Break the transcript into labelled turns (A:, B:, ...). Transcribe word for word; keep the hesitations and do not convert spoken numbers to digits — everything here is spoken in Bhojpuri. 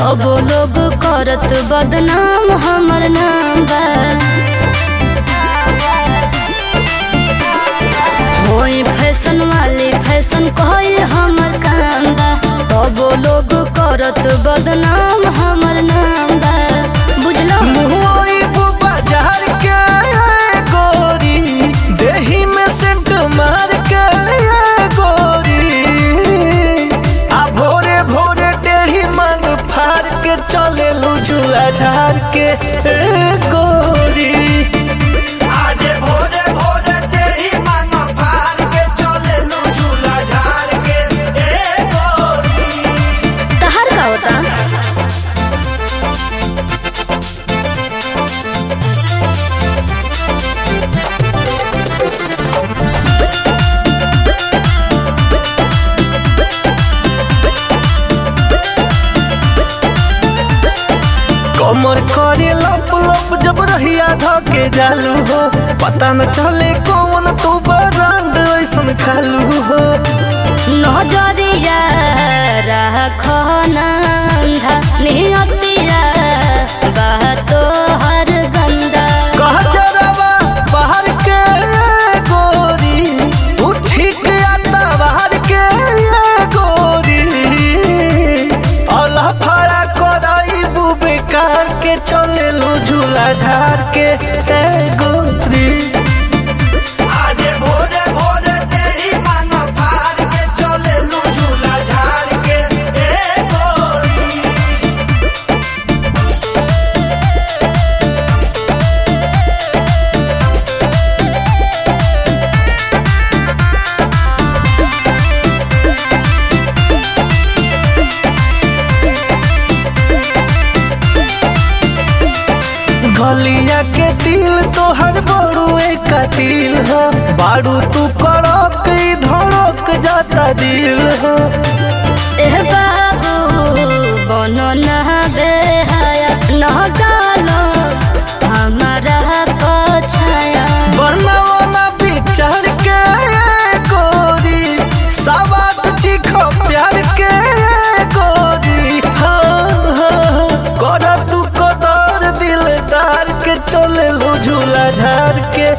A: तब लोग करत बदनाम हमर नाम बा। होई फैशन वाले फैशन कहल हमर काम बा। तब लोग करत बदनाम हमर नाम बा। बुझलो
B: मुहई बाजार के गोरी देही में सेंट मार के गोरी आ भोरे भोरे टेढ़ी मांग फाड़ के चले लू झूला झाड़ के गोरी आजे भोरे भोरे टेढ़ी मांग फाड़ के चले लू झूला झाड़ के गोरी।
A: तहर का होता
B: कमर करे लप लप जब रहिया धके जालू हो पता न चले कौन तू बरांड ऐसन खालू हो।
A: नजरिया रखो नंधा नियतिया बातो हर गंदा।
B: कह जरावा बाहर के गोरी तू ठीक आता बाहर के गोरी अल्लाह फड़ा कराई बू बेकार के चले लू झूला झाड़ के गोरी। आजे भोरे भोरे तेरी मांग फाड़ के चले लू झूला झाड़ के गोरी। गलिया के दिल तोहर बड़ुए का दिल हो बारू तू कड़क धड़क जाता दिल हो।
A: एह बाबू बनो ना बेहाया न डालो हमारा पछाया।
B: बनवाना विचार के गोरी सवाद चीखो प्यार के गोरी। हाँ हाँ कर तू कदर दिलदार के चले लू झूला झाड़ के